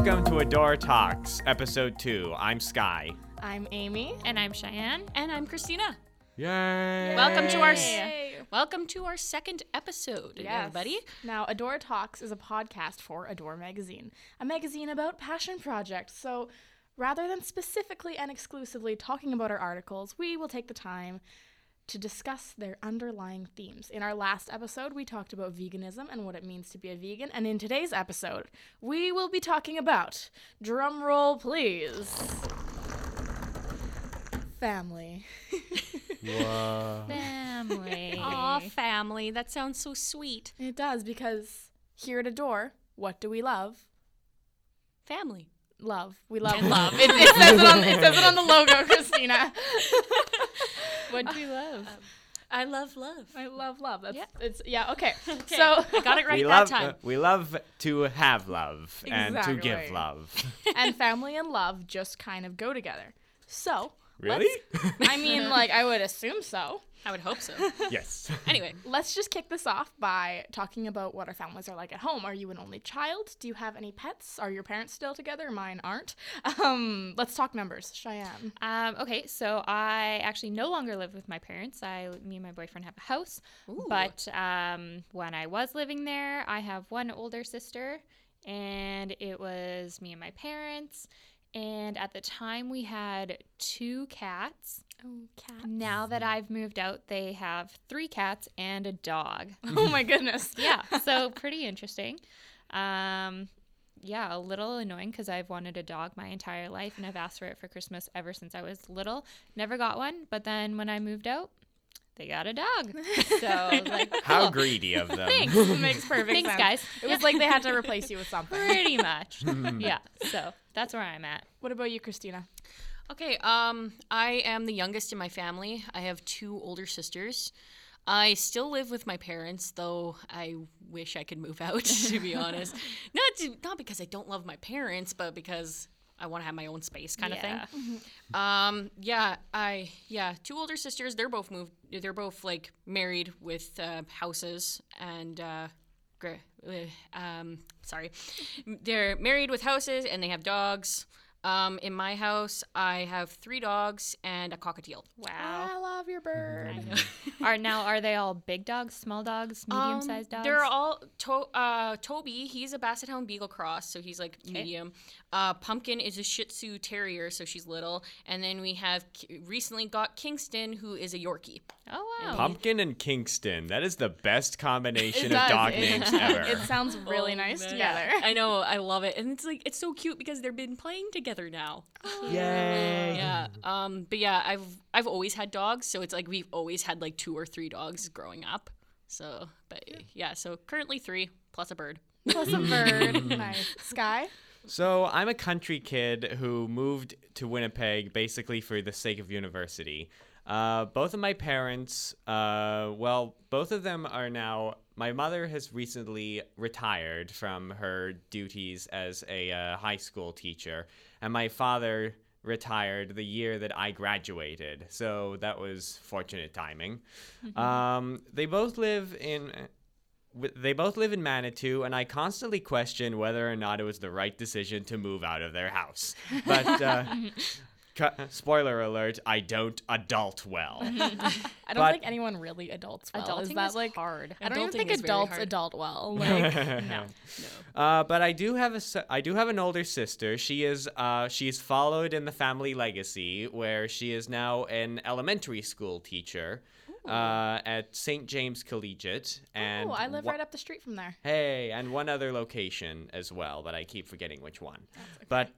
Welcome to Adore Talks, Episode 2. I'm Sky. I'm Amy. And I'm Cheyenne. And I'm Christina. Yay! Welcome to our second episode, everybody. Now, Adore Talks is a podcast for Adore Magazine, a magazine about passion projects. So rather than specifically and exclusively talking about our articles, we will take the time to discuss their underlying themes. In our last episode, we talked about veganism and what it means to be a vegan. And in today's episode, we will be talking about, drum roll please, family. Whoa. Family. Aw, family. That sounds so sweet. It does, because here at Adore, what do we love? Family. Love. We love And love. It says it on the logo, Christina. What do you love? I love love. I love love. That's Yeah. okay. Okay, So I got it right We that love, time. we love to have love and to Exactly. give love. and family and love just kind of go together. So Really? I mean, like, I would assume so. I would hope so. Yes. Anyway, Let's just kick this off by talking about what our families are like at home. Are you an only child? Do you have any pets? Are your parents still together? Mine aren't. Let's talk numbers. Cheyenne. Okay, so I actually no longer live with my parents. Me and my boyfriend have a house. Ooh. But when I was living there, I have one older sister, and it was me and my parents. And at the time, we had 2 cats. Oh, cat. Now that I've moved out, they have 3 cats and a dog. Oh, my goodness. Yeah, so pretty interesting. Yeah, a little annoying because I've wanted a dog my entire life and I've asked for it for Christmas ever since I was little. Never got one, but then when I moved out, they got a dog. So I was like, How cool. greedy of them. Thanks. It makes perfect Thanks, sense. guys. It was like they had to replace you with something. Pretty much. Yeah, so that's where I'm at. What about you, Christina? okay. I am the youngest in my family. I have 2 older sisters. I still live with my parents, though I wish I could move out, to be honest. Not because I don't love my parents, but because I want to have my own space kind of thing. Yeah. 2 older sisters. They're both moved. They're both like married with houses and they're married with houses and they have dogs. In my house, I have 3 dogs and a cockatiel. Wow. I love your bird. I know. Are they all big dogs, small dogs, medium-sized dogs? They're all Toby. He's a Basset Hound Beagle Cross, so he's like medium. Pumpkin is a Shih Tzu Terrier, so she's little. And then we have recently got Kingston, who is a Yorkie. Oh, wow. Pumpkin and Kingston. That is the best combination It of does. dog It- names ever. It sounds really Oh, nice man. together. I know, I love it, and it's so cute because they've been playing together now. Yay. Yeah. But yeah, I've always had dogs, so it's like we've always had like 2 or 3 dogs growing up. So, but yeah, so currently 3 plus a bird. Plus a bird. Nice. Sky? So I'm a country kid who moved to Winnipeg basically for the sake of university. Both of my parents, both of them are now, my mother has recently retired from her duties as a high school teacher, and my father retired the year that I graduated, so that was fortunate timing. They both live in Manitou, and I constantly question whether or not it was the right decision to move out of their house. But spoiler alert, I don't adult well. I don't think anyone really adults well. Adulting is that is like hard. I don't even Adulting think is very adults hard. adult well. Like, No. But I do have an older sister. She's followed in the family legacy, where she is now an elementary school teacher at St. James Collegiate. And I live right up the street from there. Hey, and one other location as well, but I keep forgetting which one. But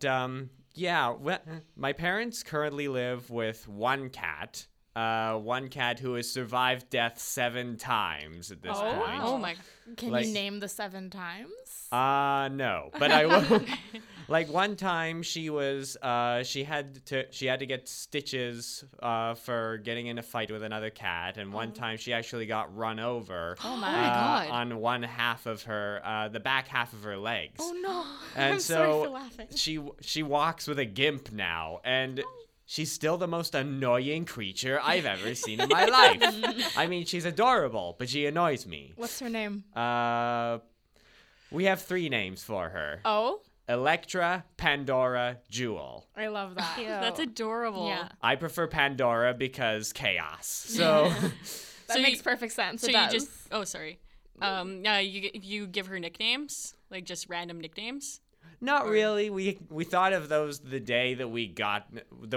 my parents currently live with one cat who has survived death 7 times at this point. Wow. Oh my. Can Like- you name the 7 times? No, but I will. Like one time, she had to get stitches for getting in a fight with another cat, and one time she actually got run over. Oh my. God. On one half of her, the back half of her legs. Oh no. And I'm sorry so for laughing. she walks with a gimp now, and she's still the most annoying creature I've ever seen in my life. I mean, she's adorable, but she annoys me. What's her name? We have 3 names for her. Oh? Electra, Pandora, Jewel. I love that. Cute. That's adorable. Yeah. I prefer Pandora because chaos. So That So makes you- perfect sense. So It you does. just sorry. Yeah, you give her nicknames, like just random nicknames. not really. We thought of those the day that we got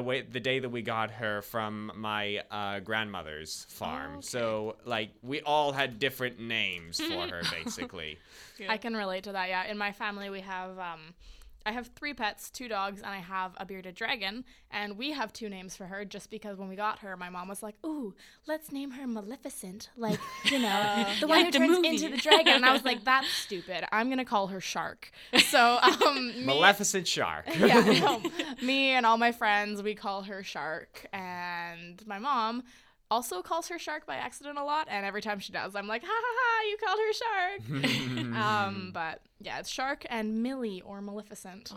her from my grandmother's farm. okay. So like we all had different names for her basically. I can relate to that. Yeah, in my family we have I have 3 pets, 2 dogs, and I have a bearded dragon. And we have 2 names for her just because when we got her, my mom was like, "Ooh, let's name her Maleficent, like the one who Like the turns movie." into the dragon." And I was like, "That's stupid. I'm gonna call her Shark." So Maleficent Shark. yeah, no, me and all my friends, we call her Shark, and my mom also calls her Shark by accident a lot, and every time she does, I'm like, "Ha ha ha, you called her Shark." But yeah, it's Shark and Millie or Maleficent.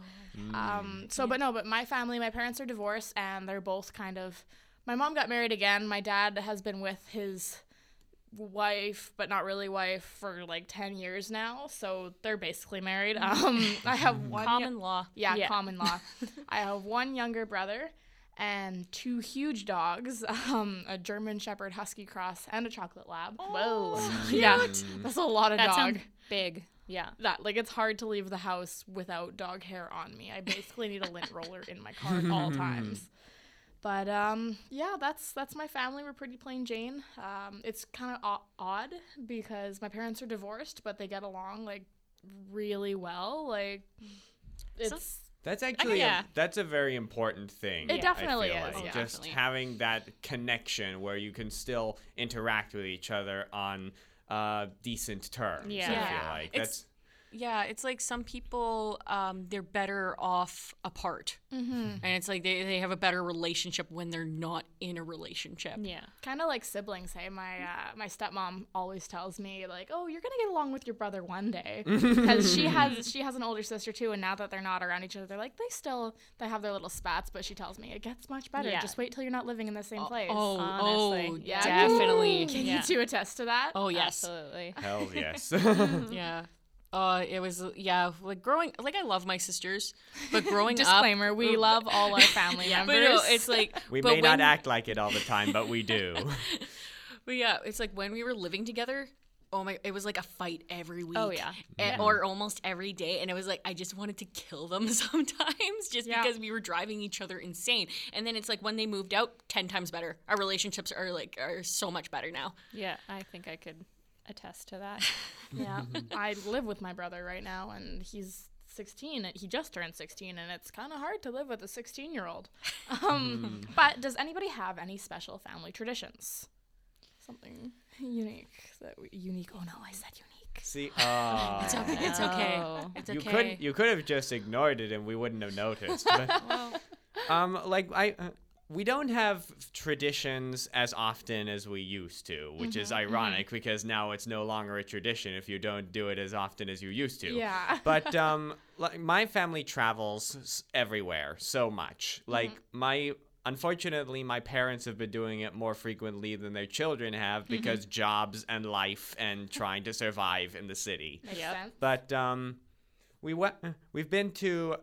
But my family, my parents are divorced, and they're both kind of. My mom got married again. My dad has been with his wife, but not really wife, for like 10 years now, so they're basically married. I have one Common law. Yeah. common law. I have one younger brother and 2 huge dogs, a German Shepherd Husky Cross and a Chocolate Lab. Whoa. Yeah, that's a lot of That dog. sounds big. Yeah. That like it's hard to leave the house without dog hair on me. I basically need a lint roller in my car at all times. But yeah, that's my family. We're pretty plain Jane. It's kind of odd because my parents are divorced, but they get along like really well. Like it's That's actually yeah. that's a very important thing. It definitely I feel is, like. yeah. Just Definitely. having that connection where you can still interact with each other on decent terms. Yeah. I Yeah. feel like It's- Yeah, it's like some people, they're better off apart. mm-hmm. And it's like they have a better relationship when they're not in a relationship. Yeah. Kind of like siblings. Hey, my stepmom always tells me like, "Oh, you're gonna get along with your brother one day," because she has an older sister too, and now that they're not around each other, they're like they have their little spats. But she tells me it gets much better. Yeah. Just wait till you're not living in the same place. honestly. yeah, definitely. Can Yeah. you two attest to that? Oh, yes. Absolutely. hell yes. Yeah. It was, like growing, like I love my sisters, but growing up. Disclaimer: we love all our family But members. no, it's like. We but may not when- act like it all the time, but we do. But yeah, it's like when we were living together. Oh my! It was like a fight every week. Oh, yeah. Or almost every day, and it was like I just wanted to kill them sometimes, just Yeah. because we were driving each other insane. And then it's like when they moved out, 10 times better. Our relationships are so much better now. Yeah. I think I could attest to that. Yeah, I live with my brother right now, and he's 16. He just turned 16, and it's kind of hard to live with a 16-year-old. But does anybody have any special family traditions? Something unique unique. Oh no, I said unique. See, It's okay. It's okay. Oh. It's you okay. could have just ignored it and we wouldn't have noticed. But, we don't have traditions as often as we used to, which is ironic because now it's no longer a tradition if you don't do it as often as you used to. Yeah. But my family travels everywhere so much. Like unfortunately, my parents have been doing it more frequently than their children have because jobs and life and trying to survive in the city. Makes Yep. sense. But we've been to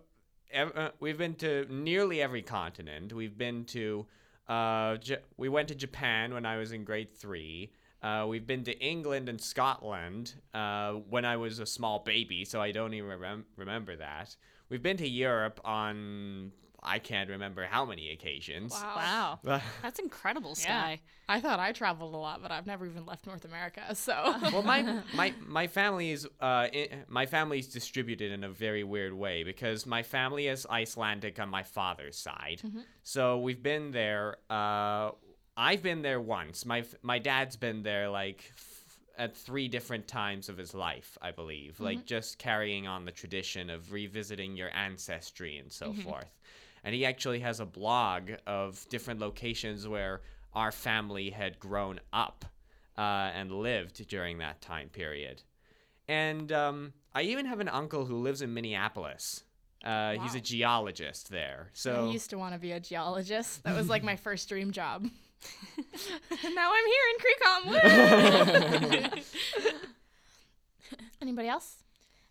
nearly every continent. We've been to we went to Japan when I was in grade 3. We've been to England and Scotland when I was a small baby, so I don't even remember that. We've been to Europe on I can't remember how many occasions. Wow. Wow. That's incredible, Sky. I thought I traveled a lot, but I've never even left North America. So Well, my family's distributed in a very weird way because my family is Icelandic on my father's side, so we've been there. I've been there once. My dad's been there at 3 different times of his life, I believe, like just carrying on the tradition of revisiting your ancestry and so forth. And he actually has a blog of different locations where our family had grown up and lived during that time period. And I even have an uncle who lives in Minneapolis. He's a geologist there. So I used to want to be a geologist. That was like my first dream job. Now I'm here in Creecom. Woo! Anybody else?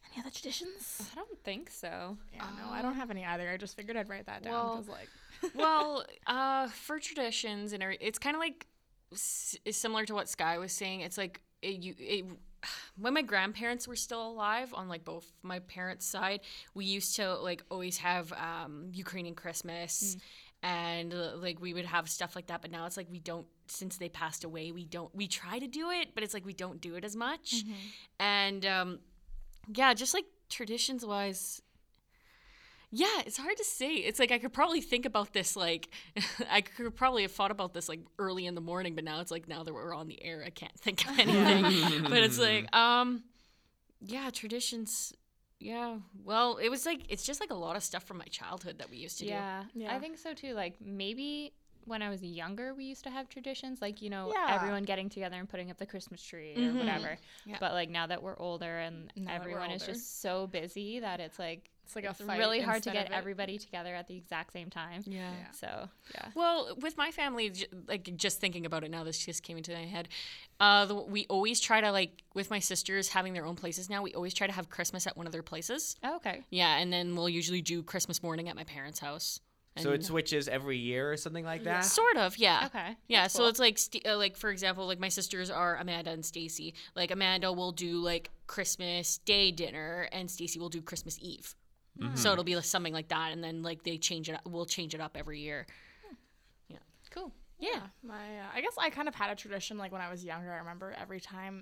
Any other traditions? I don't think so. Yeah, no, I don't have any either. I just figured I'd write that down. well, 'Cause, like, Well, for traditions and it's kind of like similar to what Sky was saying. It's like when my grandparents were still alive on like both my parents' side, we used to like always have Ukrainian Christmas. And like we would have stuff like that, but now it's like we don't, since they passed away, we try to do it, but it's like we don't do it as much. And yeah, just like traditions wise, yeah, it's hard to say. It's like I could probably think about this, like I could probably have thought about this like early in the morning, but now it's like now that we're on the air, I can't think of anything. But it's like yeah, traditions. Yeah, well, it was like it's just like a lot of stuff from my childhood that we used to do. Yeah, Yeah. I think so too. Like maybe when I was younger, we used to have traditions, like, you know, Yeah. everyone getting together and putting up the Christmas tree or whatever. Yeah. But like now that we're older and Now that we're everyone is older. just so busy that it's like it's like a it's fight really hard to instead get of it. everybody together at the exact same time. Yeah. So yeah. Well, with my family, like just thinking about it now, this just came into my head. We always try to like with my sisters having their own places now. We always try to have Christmas at one of their places. Oh, okay. Yeah, and then we'll usually do Christmas morning at my parents' house. So it And- switches every year or something like that? Sort of, yeah. Okay. Yeah, That's so cool. it's like for example, like my sisters are Amanda and Stacy. Like Amanda will do like Christmas Day dinner, and Stacy will do Christmas Eve. So it'll be like something like that, and then like they change it. We'll change it up every year. Cool. Yeah, my I guess I kind of had a tradition like when I was younger. I remember every time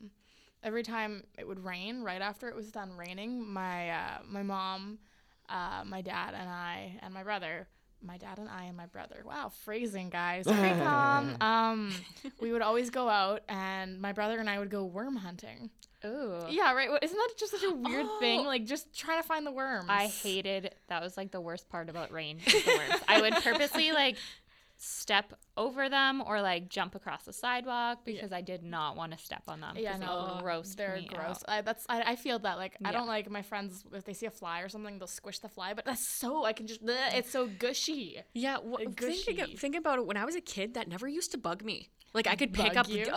it would rain, right after it was done raining, my mom, my dad and I and my brother. My dad and I and my brother. Wow, phrasing, guys. Very calm. We would always go out, and my brother and I would go worm hunting. Ooh. Yeah, right. Isn't that just such a weird thing? Oh. Like just trying to find the worms. I hated that. Was like the worst part about rain. Was the worms. I would purposely like step over them or like jump across the sidewalk because I did not want to step on them. Yeah, 'cause no, they grossed they're me gross. out. I feel that like I Yeah. don't like my friends if they see a fly or something they'll squish the fly, but that's so I can just bleh, it's so gushy. Yeah, Gushy. think about it. When I was a kid, that never used to bug me. Like I could pick Bug up. you?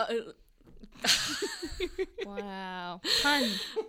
Wow. Pun.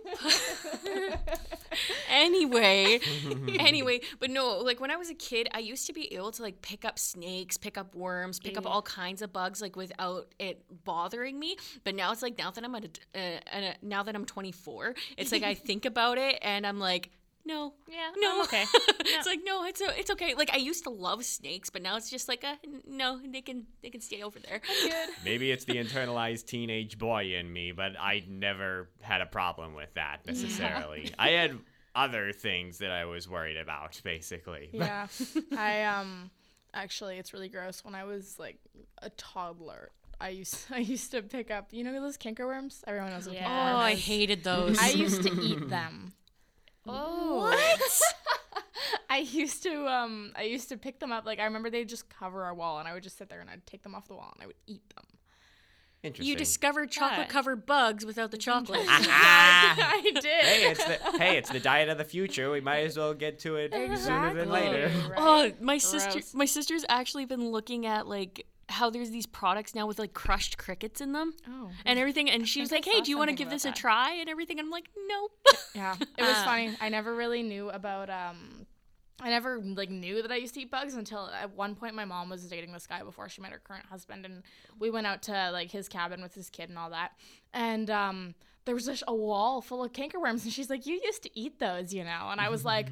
Anyway, but no, like when I was a kid, I used to be able to like pick up snakes, pick up worms, pick up all kinds of bugs, like without it bothering me. But now it's like now that I'm now that I'm 24, it's like I think about it and I'm like, no, Yeah. no, I'm okay. It's like no, it's okay. Like I used to love snakes, but now it's just like no, they can stay over there. Maybe it's the internalized teenage boy in me, but I never had a problem with that necessarily. I had other things that I was worried about, basically. Yeah. I actually it's really gross. When I was like a toddler, I used to pick up, you know those canker worms? Everyone knows what Yeah. Oh, canker worm I is. hated those. I used to eat them. Oh. I used to pick them up. Like I remember they'd just cover our wall, and I would just sit there and I'd take them off the wall and I would eat them. Interesting. You discovered chocolate-covered bugs without the chocolate. I did. Hey, it's the diet of the future. We might as well get to it sooner than later. Right? Oh, Gross. my sister's actually been looking at like how there's these products now with like crushed crickets in them Oh. and everything, and she was think like, I "Hey, saw do you want to something give this about a that. try?" and everything. And I'm like, "Nope." Yeah, it was funny. I never really knew about I never like knew that I used to eat bugs until at one point my mom was dating this guy before she met her current husband, and we went out to like his cabin with his kid and all that, and there was just a wall full of cankerworms, and she's like, "You used to eat those, you know?" And I was like,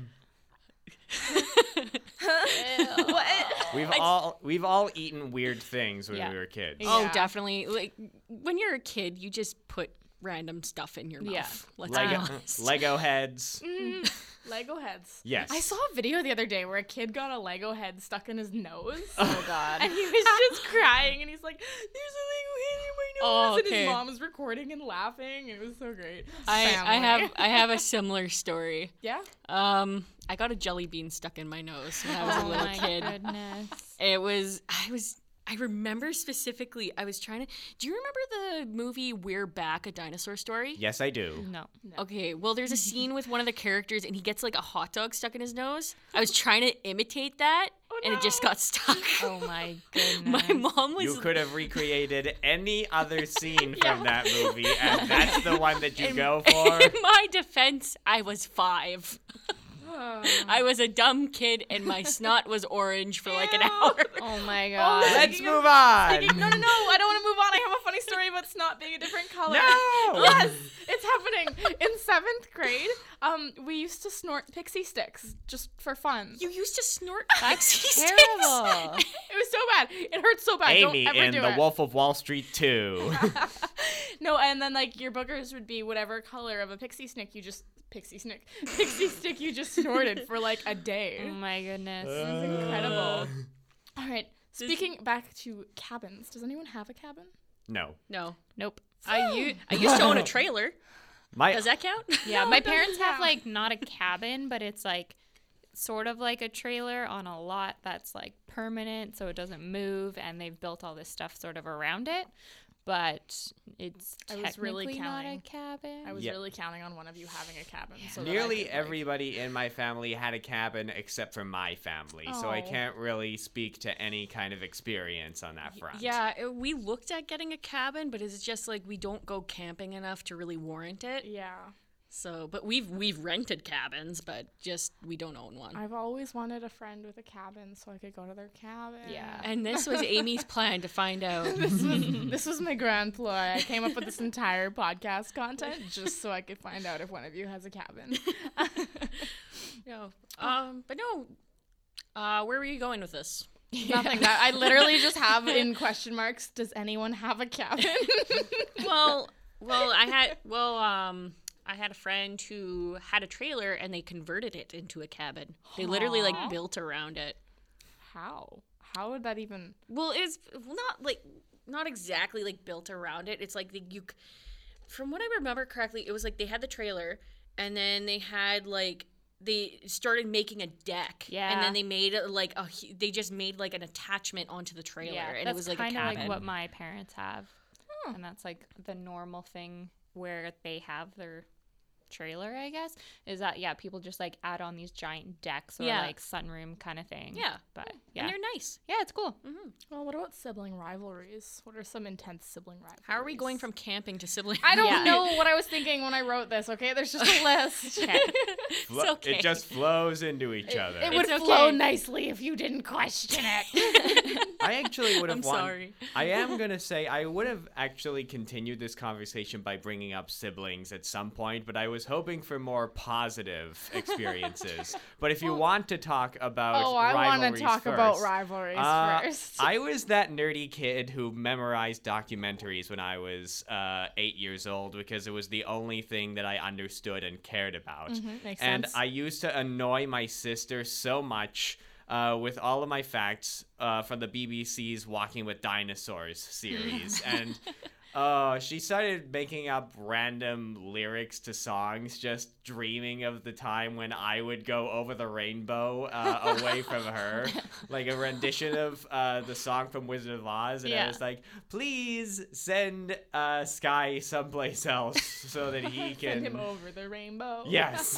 "What?" We've all eaten weird things when Yeah. we were kids. Yeah. Oh, definitely. Like when you're a kid, you just put random stuff in your mouth. Yeah. Let's be Lego, honest. Lego heads. Lego heads. Yes. I saw a video the other day where a kid got a Lego head stuck in his nose. Oh God. And he was just crying, and he's like, "There's a Lego head in my nose," Oh, and okay. his mom was recording and laughing. It was so great. I Family. have a similar story. Yeah. I got a jelly bean stuck in my nose when I was a Oh little my kid. goodness. It was I remember specifically, I was trying to. Do you remember the movie We're Back, A Dinosaur Story? Yes, I do. No. Okay, well, there's a scene with one of the characters and he gets like a hot dog stuck in his nose. I was trying to imitate that and it just got stuck. Oh my goodness. My mom was. You could have recreated any other scene from that movie, and that's the one that you go for. In my defense, I was 5. I was a dumb kid and my snot was orange for like an hour. Oh my god. Let's move on. No, I don't want to move on. I have a funny story about snot being a different color. No! Yes, it's happening. In 7th grade, we used to snort pixie sticks just for fun. You used to snort That's pixie terrible. It was so bad. It hurt so bad. Amy don't ever in do The it. Wolf of Wall Street 2. No, and then like your boogers would be whatever color of a pixie stick you just snorted for like a day. Oh my goodness. This is incredible. All right. Speaking back to cabins, does anyone have a cabin? No. No. Nope. I used to own a trailer. My Does that count? Yeah, No, my it doesn't parents have count. like not a cabin, but it's like sort of like a trailer on a lot that's like permanent, so it doesn't move, and they've built all this stuff sort of around it. But it's I was really technically not a counting. cabin. I was Yeah. really counting on one of you having a cabin. So that I Nearly could, like- everybody in my family had a cabin except for my family, so I Oh. can't really speak to any kind of experience on that front. Yeah, we looked at getting a cabin, but it's just like we don't go camping enough to really warrant it. Yeah. So, but we've rented cabins, but just we don't own one. I've always wanted a friend with a cabin so I could go to their cabin. Yeah. And this was Amy's plan to find out. This was my grand ploy. I came up with this entire podcast content just so I could find out if one of you has a cabin. No. But no. Where were you going with this? Nothing. That I literally just have in question marks. Does anyone have a cabin? I had a friend who had a trailer and they converted it into a cabin. They literally like Aw. built around it. How? How would that even? Well, it's not exactly like built around it. It's like from what I remember correctly, it was like they had the trailer and then they had like they started making a deck. Yeah. And then they made they just made like an attachment onto the trailer and it was like a kind of cabin. like what my parents have, and that's like the normal thing where they have their trailer, I guess, is that people just like add on these giant decks or like sunroom kind of thing. Yeah. But And they're nice. yeah, it's cool. Well, what about sibling rivalries? What are some intense sibling rivalries? How are we going from camping to sibling? I don't Yeah. know what I was thinking when I wrote this. Okay, there's just a list. okay. It just flows into each other. It would It's flow okay. nicely if you didn't question it. I actually would have I'm won. sorry. I am going to say I would have actually continued this conversation by bringing up siblings at some point, but I was hoping for more positive experiences. But if you want to talk about Oh, I want rivalries to talk about first, rivalries first. I was that nerdy kid who memorized documentaries when I was 8 years old because it was the only thing that I understood and cared about. Makes And sense. I used to annoy my sister so much with all of my facts from the BBC's Walking with Dinosaurs series. And she started making up random lyrics to songs, just dreaming of the time when I would go over the rainbow away from her. Like a rendition of the song from Wizard of Oz. And I Yeah. was like, please send Sky someplace else so that he can... Send him over the rainbow. Yes.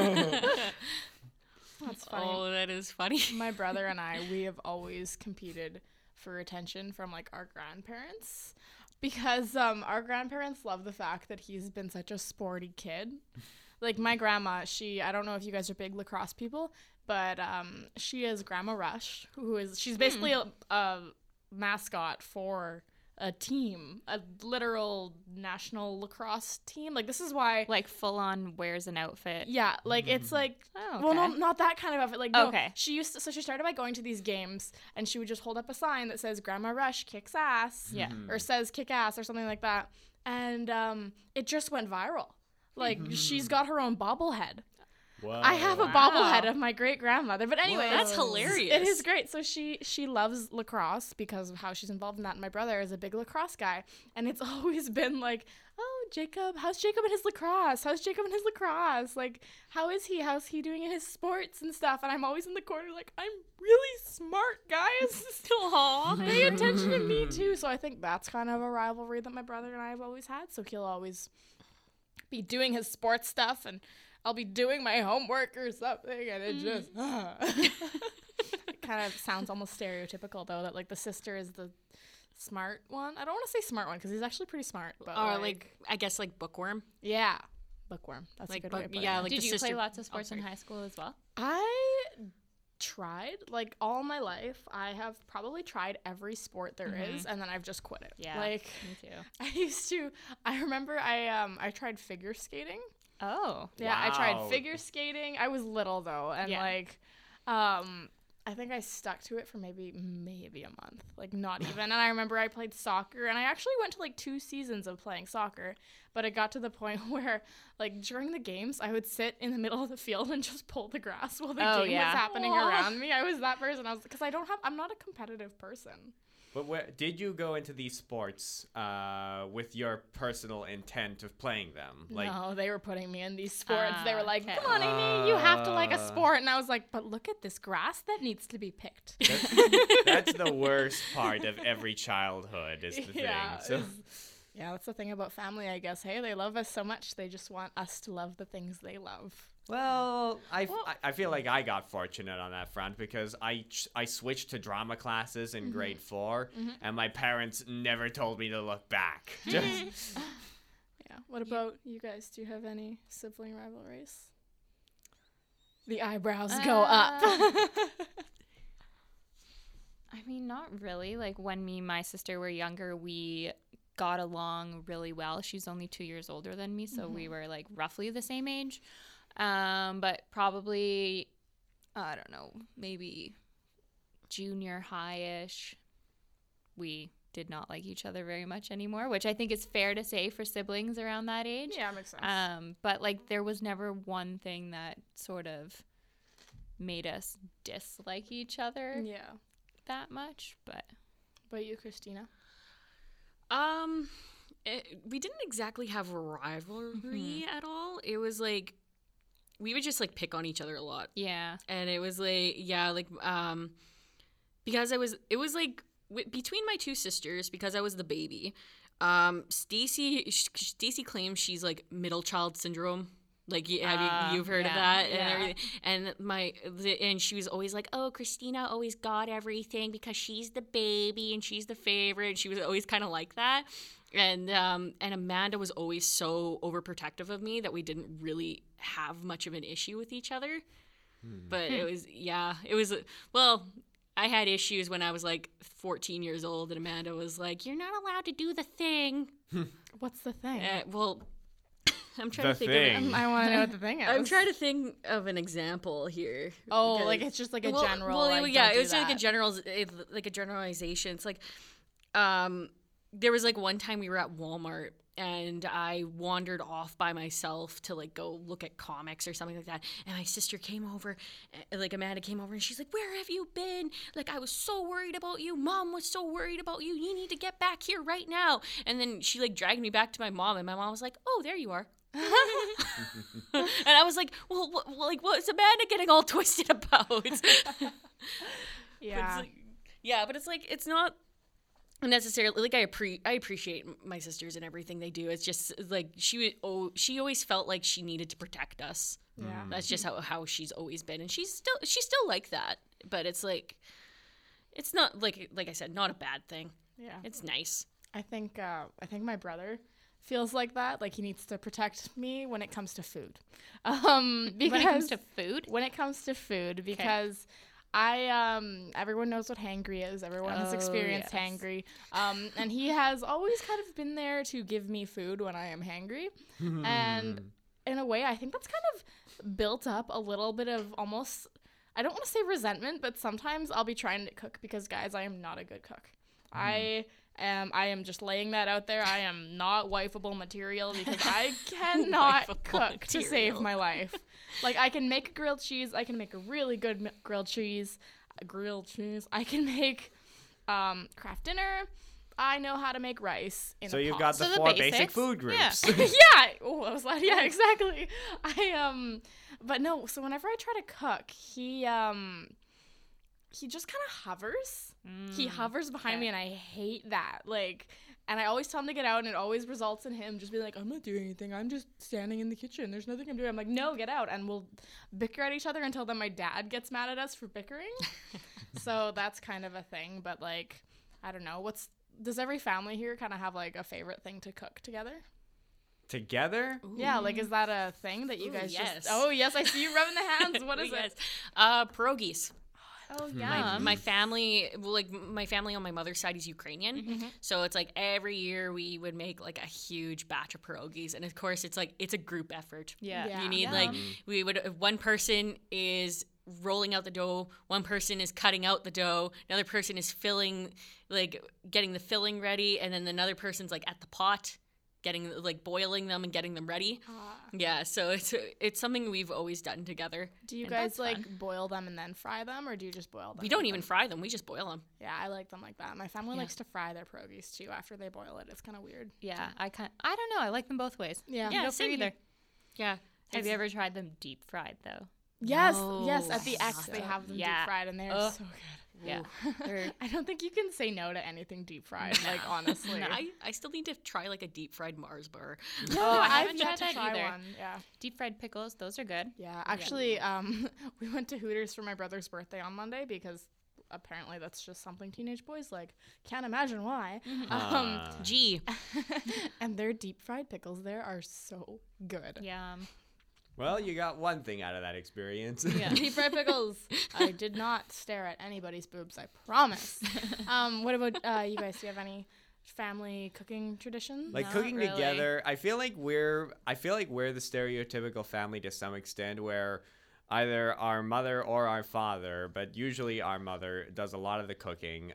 That's funny. Oh, that is funny. My brother and I, we have always competed for attention from like our grandparents because our grandparents love the fact that he's been such a sporty kid. Like my grandma, I don't know if you guys are big lacrosse people, but she is Grandma Rush, she's basically a mascot for a team, a literal national lacrosse team. Like this is why Like full on wears an outfit. yeah, like it's like Oh, well, no, okay. not that kind of outfit. Like no, Okay. she started by going to these games, and she would just hold up a sign that says "Grandma Rush kicks ass," Yeah. or says "kick ass" or something like that, and it just went viral. Like she's got her own bobblehead. Whoa. I have a Wow. bobblehead of my great grandmother. But anyway, That's hilarious. It is great. So she loves lacrosse because of how she's involved in that. And my brother is a big lacrosse guy, and it's always been like, oh, Jacob? How's Jacob in his lacrosse? Like, how is he? How's he doing in his sports and stuff? And I'm always in the corner like, I'm really smart, guys. Aww. Pay attention to me too. So I think that's kind of a rivalry that my brother and I have always had. So he'll always be doing his sports stuff and I'll be doing my homework or something, and it just it kind of sounds almost stereotypical though, that like the sister is the smart one. I don't want to say smart one because he's actually pretty smart, but like I guess like bookworm. Yeah, bookworm. That's like a good way of putting it. Like did the you sister play lots of sports in high school as well? I tried, like, all my life. I have probably tried every sport there is, and then I've just quit it. Yeah, like me too. I remember I tried figure skating. Oh, yeah, wow. I tried figure skating. I was little though, and I think I stuck to it for maybe a month, like not even. And I remember I played soccer, and I actually went to like 2 seasons of playing soccer, but it got to the point where like during the games, I would sit in the middle of the field and just pull the grass while the game was happening around me. I was that person. Because I'm not a competitive person. But did you go into these sports with your personal intent of playing them? Like, no, they were putting me in these sports. They were like, come on, Amy, you have to like a sport. And I was like, but look at this grass that needs to be picked. That's the worst part of every childhood is the thing. So. Yeah, that's the thing about family, I guess. Hey, they love us so much. They just want us to love the things they love. Well, I feel like I got fortunate on that front because I switched to drama classes in grade 4, and my parents never told me to look back. Just yeah. What about you guys? Do you have any sibling rivalries? The eyebrows go up. I mean, not really. Like when me and my sister were younger, we got along really well. She's only 2 years older than me, so we were like roughly the same age. But probably, I don't know, maybe junior high-ish, we did not like each other very much anymore, which I think is fair to say for siblings around that age. Yeah, makes sense. But like there was never one thing that sort of made us dislike each other that much. But you, Christina? We didn't exactly have a rivalry at all. It was like we would just like pick on each other a lot. Yeah. And it was like because it was like between my 2 sisters, because I was the baby. Stacy claims she's like middle child syndrome. Like you've heard of that and everything. And she was always like, oh, Christina always got everything because she's the baby and she's the favorite. And she was always kind of like that. And Amanda was always so overprotective of me that we didn't really have much of an issue with each other. But it was well, I had issues when I was like 14 years old, and Amanda was like, you're not allowed to do the thing. What's the thing? Well, I'm trying to think of I want to know what the thing is. I'm trying to think of an example here. Oh, like it's just like a general. Well, like, yeah, it was like a generalization. It's like, there was like one time we were at Walmart and I wandered off by myself to like go look at comics or something like that. And my sister came over, like Amanda came over, and she's like, where have you been? Like, I was so worried about you. Mom was so worried about you. You need to get back here right now. And then she like dragged me back to my mom, and my mom was like, oh, there you are. And I was like, well, what's Amanda getting all twisted about? Yeah. But it's like, it's not necessarily like I appreciate my sisters and everything they do. It's just like she always felt like she needed to protect us. Yeah. That's just how she's always been, and she's still like that. But it's like, it's not like I said, not a bad thing. Yeah. It's nice. I think my brother feels like that. Like he needs to protect me when it comes to food. Because when it comes to food, because everyone knows what hangry is. Everyone has experienced hangry. And he has always kind of been there to give me food when I am hangry. And in a way, I think that's kind of built up a little bit of almost, I don't want to say resentment, but sometimes I'll be trying to cook because, guys, I am not a good cook. I am just laying that out there. I am not wifeable material because I cannot cook to save my life. Like, I can make a grilled cheese. I can make a really good grilled cheese. I can make Kraft dinner. I know how to make rice in So a you've pot. got the So the 4 basic basics. food groups. Yeah. Yeah. Oh, I was like, yeah, exactly. But no. So whenever I try to cook, he just kind of hovers. He hovers behind me, and I hate that. Like, and I always tell him to get out, and it always results in him just being like, I'm not doing anything. I'm just standing in the kitchen. There's nothing I'm doing. I'm like, no, get out. And we'll bicker at each other until then my dad gets mad at us for bickering. So that's kind of a thing. But like, I don't know. Does every family here kind of have like a favorite thing to cook together? Together? Yeah, like is that a thing that you guys yes. just? Oh yes, I see you rubbing the hands. What is Yes. it? Pierogies. Oh yeah. My family, my family on my mother's side is Ukrainian, so it's like every year we would make like a huge batch of pierogies, and of course it's a group effort. Yeah. You need one person is rolling out the dough, one person is cutting out the dough, another person is filling, like getting the filling ready, and then another person's like at the pot, getting like boiling them and getting them ready. Yeah, so it's something we've always done together. Do you And guys that's like boil them and then fry them, or do you just boil them? We don't even fry them; we just boil them. Yeah, I like them like that. My family likes to fry their pierogies too after they boil it. It's kind of weird. Yeah, I don't know. I like them both ways. Yeah. You go for same either. here. Yeah. Have you ever tried them deep fried though? Yes, No. yes. At the X, So they have them yeah. deep fried, and they're Ugh. so good. Yeah. I don't think you can say no to anything deep fried. Like honestly. No, I still need to try like a deep fried Mars bar. No, I I've haven't yet tried to that try either. one. Yeah. Deep fried pickles, those are good. Yeah, actually, we went to Hooters for my brother's birthday on Monday because apparently that's just something teenage boys like. Can't imagine why. Gee, And their deep fried pickles there are so good. Yeah. Well, you got one thing out of that experience. Yeah. Deep fried pickles. I did not stare at anybody's boobs, I promise. What about you guys? Do you have any family cooking traditions? Like Not cooking really. together, I feel like we're the stereotypical family to some extent, where either our mother or our father, but usually our mother does a lot of the cooking.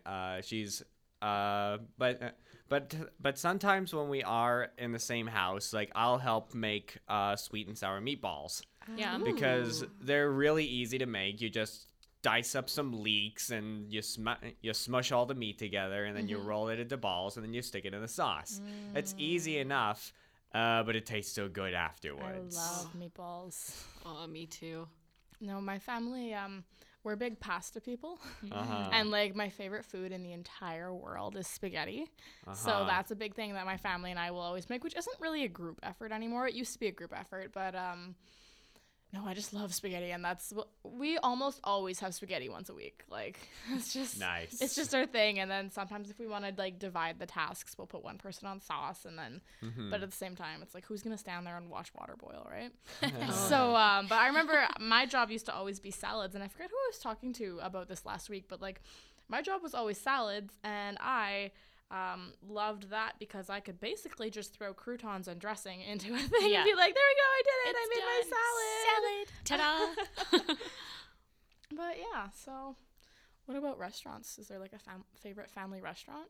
But sometimes when we are in the same house, like I'll help make sweet and sour meatballs Yeah. because they're really easy to make. You just dice up some leeks and you smush all the meat together, and then you roll it into balls, and then you stick it in the sauce. It's easy enough, but it tastes so good I afterwards. love meatballs. oh, me too. No, my family, we're big pasta people. Uh-huh. And like my favorite food in the entire world is spaghetti. So Uh-huh. that's a big thing that my family and I will always make, which isn't really a group effort anymore. It used to be a group effort, but no, I just love spaghetti, and we almost always have spaghetti once a week. Like it's just Nice. It's just our thing. And then sometimes if we want to like divide the tasks, we'll put one person on sauce, and then but at the same time, it's like who's gonna stand there and watch water boil, right? So but I remember my job used to always be salads, and I forget who I was talking to about this last week, but like my job was always salads, and I loved that because I could basically just throw croutons and dressing into a thing Yeah. and be like, there we go, I did it, I made my salad. Ta-da! But yeah, so what about restaurants? Is there like a favorite family restaurant?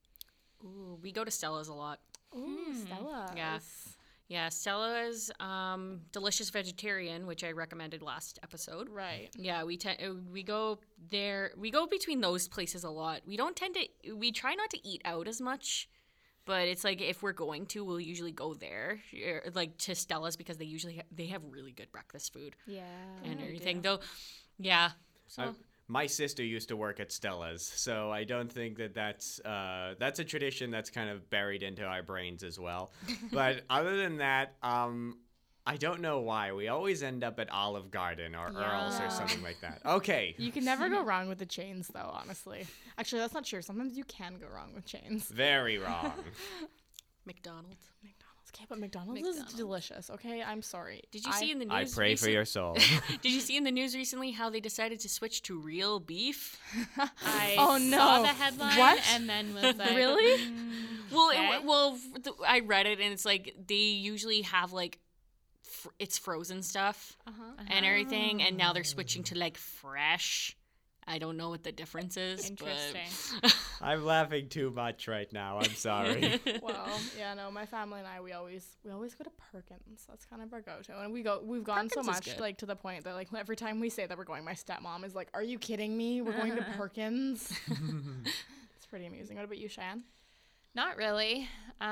Ooh, we go to Stella's a lot. Ooh, Stella's. Yeah. Yeah, Stella's delicious vegetarian, which I recommended last episode. Right. Yeah, we go there. We go between those places a lot. We try not to eat out as much, but it's like if we're going to, we'll usually go there, like to Stella's, because they have really good breakfast food Yeah. and everything. Though, yeah. So My sister used to work at Stella's, so I don't think that's a tradition that's kind of buried into our brains as well. But other than that, I don't know why. We always end up at Olive Garden or Earl's or something like that. Okay. You can never go wrong with the chains, though, honestly. Actually, that's not true. Sometimes you can go wrong with chains. Very wrong. McDonald's. Okay, but McDonald's is delicious, okay? I'm sorry. Did you see in the I news? pray for your soul. Did you see in the news recently how they decided to switch to real beef? I Oh, no. saw the headline What? and then was like, Really? Well, Okay. I read it, and it's like they usually have like it's frozen stuff and everything, and now they're switching to like fresh. I don't know what the difference is. Interesting. But I'm laughing too much right now. I'm sorry. Well, yeah, no, my family and I, we always go to Perkins. That's kind of our go-to, and we've gone so Perkins is much good. like to the point that like every time we say that we're going, my stepmom is like, "Are you kidding me? We're going to Perkins." It's pretty amusing. What about you, Cheyenne? Not really.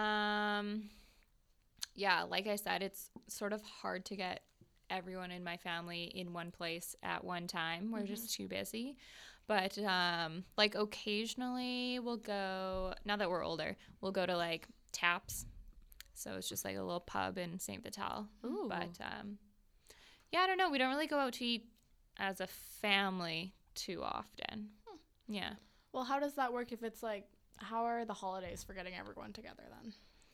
Yeah, like I said, it's sort of hard to get everyone in my family in one place at one time. We're just too busy. But like occasionally we'll go, now that we're older, we'll go to like Taps. So it's just like a little pub in St. Vital. Ooh. But yeah, I don't know. We don't really go out to eat as a family too often. Yeah. Well, how does that work if it's like, how are the holidays for getting everyone together then?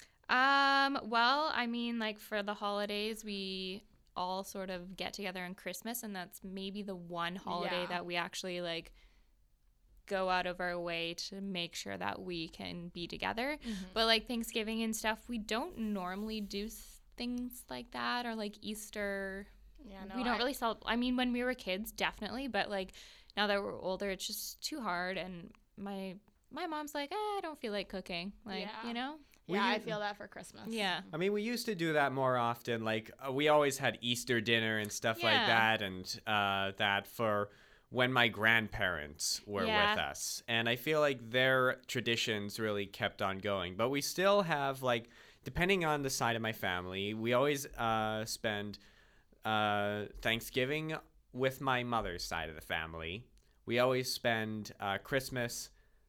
Well, I mean, like for the holidays, we all sort of get together on Christmas, and that's maybe the one holiday that we actually like go out of our way to make sure that we can be together. But like Thanksgiving and stuff, we don't normally do things like that, or like Easter. Yeah, no, We don't really I mean, when we were kids, definitely, but like now that we're older, it's just too hard. And my mom's like, I don't feel like cooking. Like, you know? Yeah, I feel that for Christmas. Yeah. I mean, we used to do that more often. Like, we always had Easter dinner and stuff like that, and that for when my grandparents were with us. And I feel like their traditions really kept on going. But we still have, like, depending on the side of my family, we always spend Thanksgiving with my mother's side of the family. We always spend Christmas,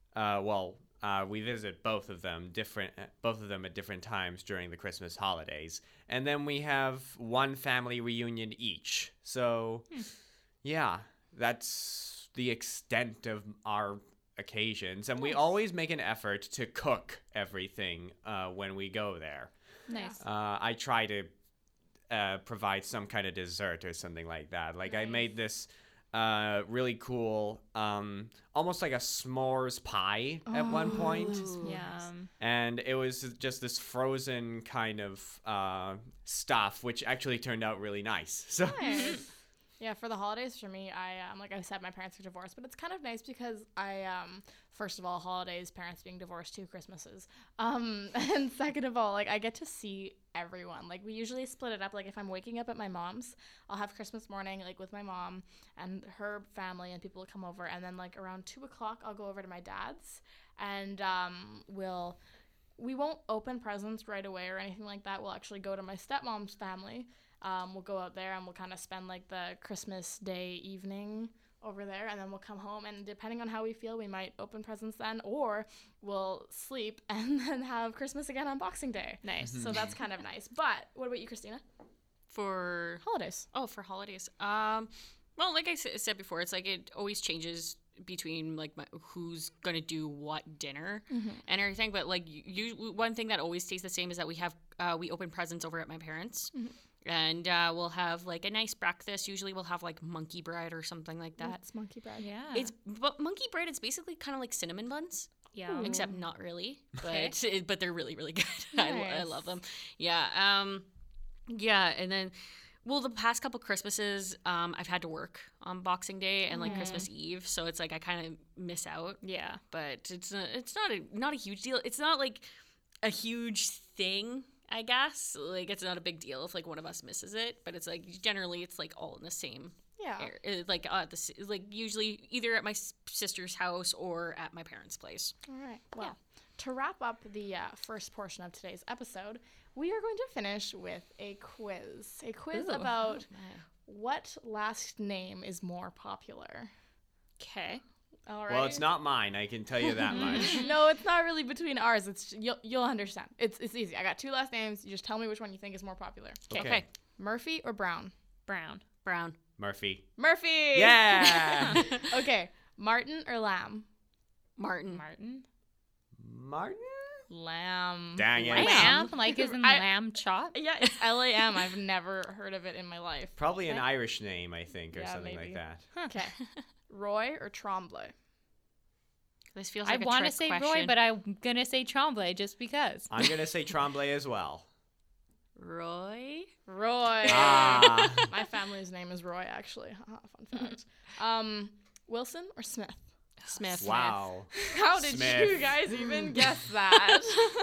we visit both of them at different times during the Christmas holidays. And then we have one family reunion each. So, yeah, that's the extent of our occasions. And we always make an effort to cook everything when we go there. Nice. I try to provide some kind of dessert or something like that. Like, I made this really cool, almost like a s'mores pie at one point. Yum. And it was just this frozen kind of stuff, which actually turned out really nice. So Nice. Yeah, for the holidays for me, like I said, my parents are divorced, but it's kind of nice because first of all, holidays, parents being divorced, 2 Christmases. And second of all, like I get to see everyone. Like we usually split it up. Like if I'm waking up at my mom's, I'll have Christmas morning like with my mom and her family and people will come over. And then like around 2 o'clock, I'll go over to my dad's and we won't open presents right away or anything like that. We'll actually go to my stepmom's family. We'll go out there and we'll kind of spend like the Christmas Day evening over there, and then we'll come home, and depending on how we feel, we might open presents then, or we'll sleep and then have Christmas again on Boxing Day. Nice. So that's kind of nice. But what about you, Christina? For Holidays. Oh, for holidays. Well, like I said before, it's like it always changes between like who's gonna do what dinner and everything. But like one thing that always stays the same is that we open presents over at my parents. And we'll have like a nice breakfast. Usually we'll have like monkey bread or something like that. It's monkey bread. Yeah. But monkey bread, it's basically kind of like cinnamon buns. Yeah. Except not really. Okay. But they're really, really good. Nice. I love them. Yeah. Yeah. And then, well, the past couple Christmases, I've had to work on Boxing Day and like Christmas Eve. So it's like I kind of miss out. Yeah. But it's not a huge deal. It's not like a huge thing, I guess. Like it's not a big deal if like one of us misses it, but it's like generally it's like all in the same area. Like usually either at my sister's house or at my parents' place. All right. Well, to wrap up the first portion of today's episode, we are going to finish with a quiz. A quiz about what last name is more popular. Okay. All right. Well, it's not mine. I can tell you that much. No, it's not really between ours. It's you'll understand. It's easy. I got 2 last names. You just tell me which one you think is more popular. Okay. Murphy or Brown? Brown. Murphy. Murphy. Yeah. Okay. Martin or Lamb? Martin. Martin? Lamb. Dang it. Lamb? Like is in lamb chop? Yeah, it's Lam. I've never heard of it in my life. Probably an Irish name, I think, or Yeah, something maybe. like that. Okay. Roy or Tremblay? This feels I like a want to trick say question. Roy, but I'm going to say Tremblay just because. I'm going to say Tremblay as well. Roy. Ah. My family's name is Roy, actually. Fun fact. Wilson or Smith? Smith. Wow. How did Smith. you guys even guess that?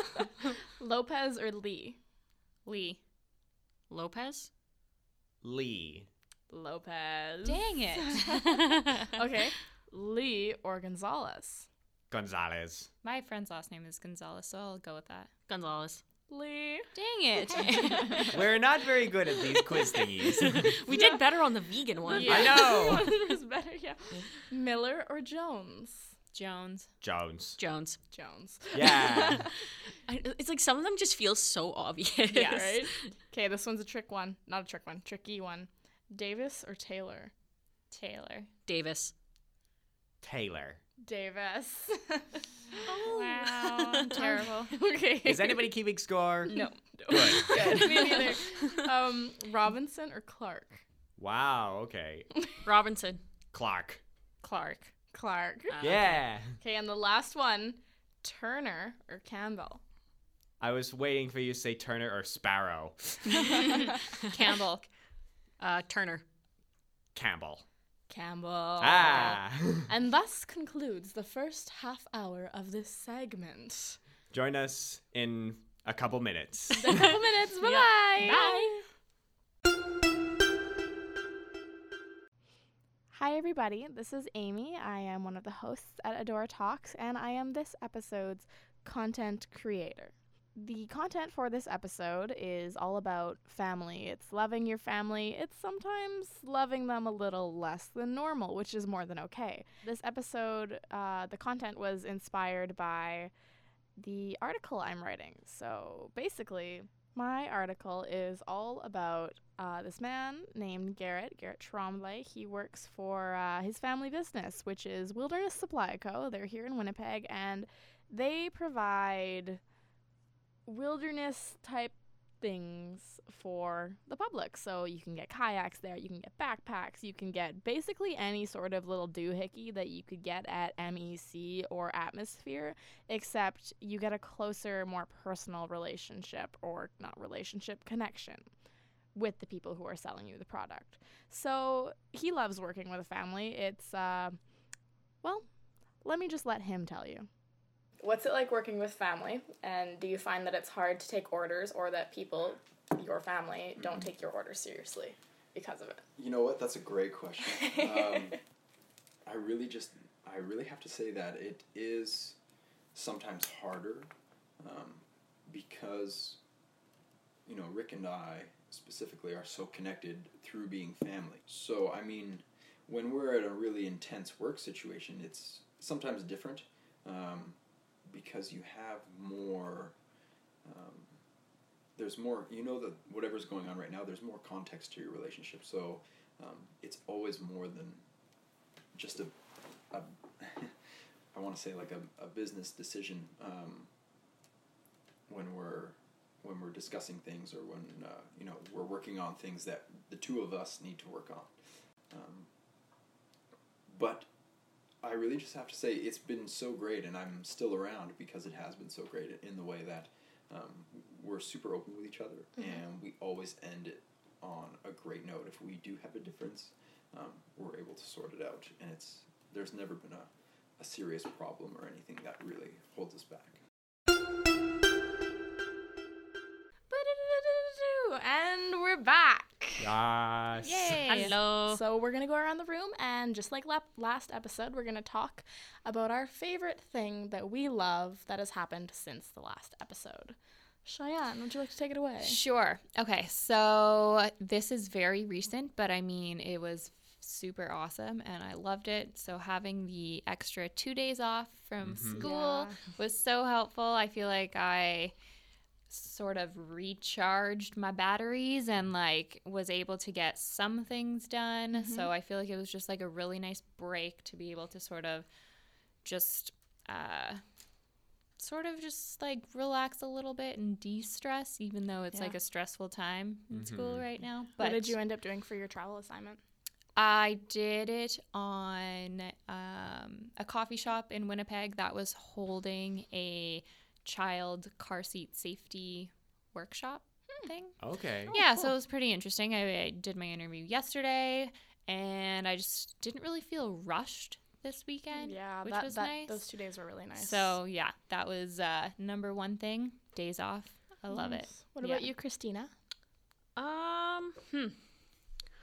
Lopez or Lee? Lee. Lopez. Lee. Lopez. Dang it. Okay. Lee or Gonzalez? Gonzalez. My friend's last name is Gonzalez, so I'll go with that. Gonzalez. Lee. Dang it. We're not very good at these quiz thingies. We did better on the vegan one. I know. It was better, yeah. Miller or Jones? Jones. Jones. Jones. Jones. Yeah. It's like some of them just feel so obvious. Yeah, right? Okay, this one's a trick one. Not a trick one. Tricky one. Davis or Taylor? Taylor. Davis. Taylor. Davis. Wow. I'm terrible. Okay. Is anybody keeping score? No. Good. Good. Me neither. Robinson or Clark? Wow, okay. Robinson. Clark. Clark. Clark. Yeah. Okay, and the last one, Turner or Campbell? I was waiting for you to say Turner or Sparrow. Campbell. Turner. Campbell. Campbell. Ah. And thus concludes the first half hour of this segment. Join us in a couple minutes. In a couple minutes. Bye-bye. Bye. Hi, everybody. This is Amy. I am one of the hosts at Adora Talks, and I am this episode's content creator. The content for this episode is all about family. It's loving your family. It's sometimes loving them a little less than normal, which is more than okay. This episode, the content was inspired by the article I'm writing. So basically, my article is all about this man named Garrett Trombley. He works for his family business, which is Wilderness Supply Co. They're here in Winnipeg, and they provide wilderness type things for the public. So you can get kayaks there, you can get backpacks, you can get basically any sort of little doohickey that you could get at MEC or Atmosphere, except you get a closer, more personal relationship, or not relationship, connection with the people who are selling you the product. So he loves working with a family. It's, well, let me just let him tell you. What's it like working with family, and do you find that it's hard to take orders, or that people, your family, don't take your orders seriously because of it? You know what? That's a great question. I really have to say that it is sometimes harder because, you know, Rick and I specifically are so connected through being family. So, I mean, when we're at a really intense work situation, it's sometimes different. Because you have more, there's more, you know, that whatever's going on right now, there's more context to your relationship. So it's always more than just a I want to say like a business decision when we're discussing things, or when you know, we're working on things that the two of us need to work on. But I really just have to say it's been so great, and I'm still around because it has been so great in the way that we're super open with each other, and we always end it on a great note. If we do have a difference, we're able to sort it out, and there's never been a serious problem or anything that really holds us back. And we're back. Yes. Yay. Hello. So we're going to go around the room, and just like last episode, we're going to talk about our favorite thing that we love that has happened since the last episode. Cheyenne, would you like to take it away? Sure. Okay, so this is very recent, but I mean, it was super awesome, and I loved it. So having the extra 2 days off from school was so helpful. I feel like I sort of recharged my batteries and like was able to get some things done. So I feel like it was just like a really nice break to be able to sort of just like relax a little bit and de-stress, even though it's like a stressful time in school right now. But what did you end up doing for your travel assignment? I did it on a coffee shop in Winnipeg that was holding a child car seat safety workshop thing. Okay. Yeah, so it was pretty interesting. I did my interview yesterday, and I just didn't really feel rushed this weekend, which was nice. Those 2 days were really nice. So, yeah, that was number one thing, days off. I love it. What about you, Christina?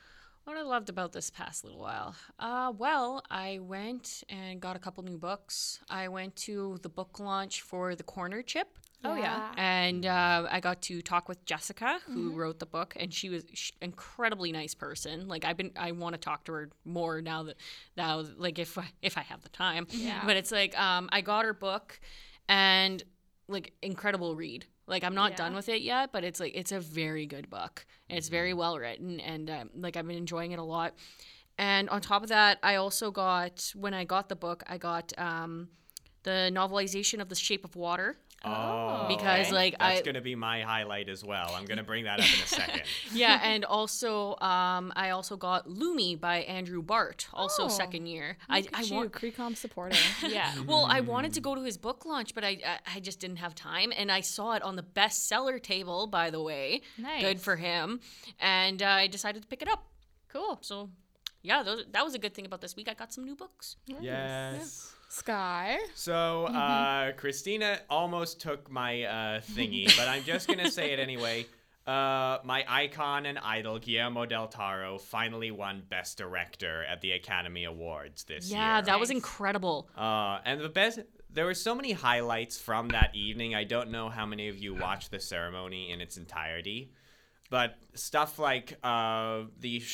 What I loved about this past little while. Well, I went and got a couple new books. I went to the book launch for The Corner Chip. Oh, yeah. And I got to talk with Jessica, who wrote the book, and she was incredibly nice person. Like I want to talk to her more now, like if I have the time. Yeah. But it's like I got her book, and like incredible read. Like I'm not done with it yet, but it's like it's a very good book. And it's very well written, and like I've been enjoying it a lot. And on top of that, I also got, when I got the book, I got the novelization of The Shape of Water. Oh, Because, like, that's gonna be my highlight as well. I'm gonna bring that up in a second. Yeah, and also I also got Lumi by Andrew Bart, also second year. I want Crecom supporter. Yeah. Well, I wanted to go to his book launch, but I just didn't have time, and I saw it on the bestseller table, by the way. Nice. Good for him. And I decided to pick it up. Cool. So, yeah, that was a good thing about this week. I got some new books. Yes. Sky. So, Christina almost took my thingy, but I'm just going to say it anyway. My icon and idol, Guillermo del Toro, finally won Best Director at the Academy Awards this year. Yeah, that was incredible. And there were so many highlights from that evening. I don't know how many of you watched the ceremony in its entirety. But stuff like the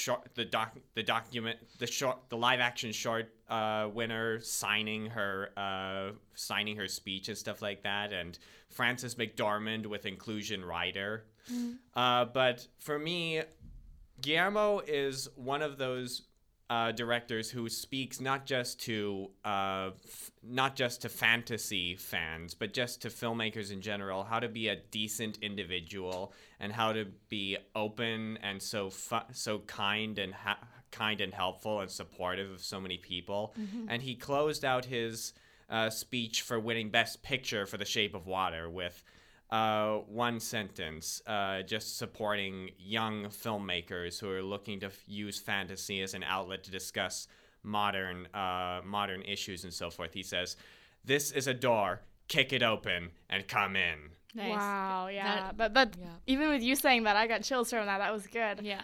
live action short winner signing her speech and stuff like that, and Frances McDormand with Inclusion Rider. But for me, Guillermo is one of those directors who speaks not just to fantasy fans, but just to filmmakers in general, how to be a decent individual and how to be open and so kind and helpful and supportive of so many people. And he closed out his speech for winning Best Picture for The Shape of Water with one sentence, just supporting young filmmakers who are looking to use fantasy as an outlet to discuss modern issues and so forth. He says, "This is a door. Kick it open and come in." Nice. Wow, yeah. But even with you saying that, I got chills from that. That was good. Yeah.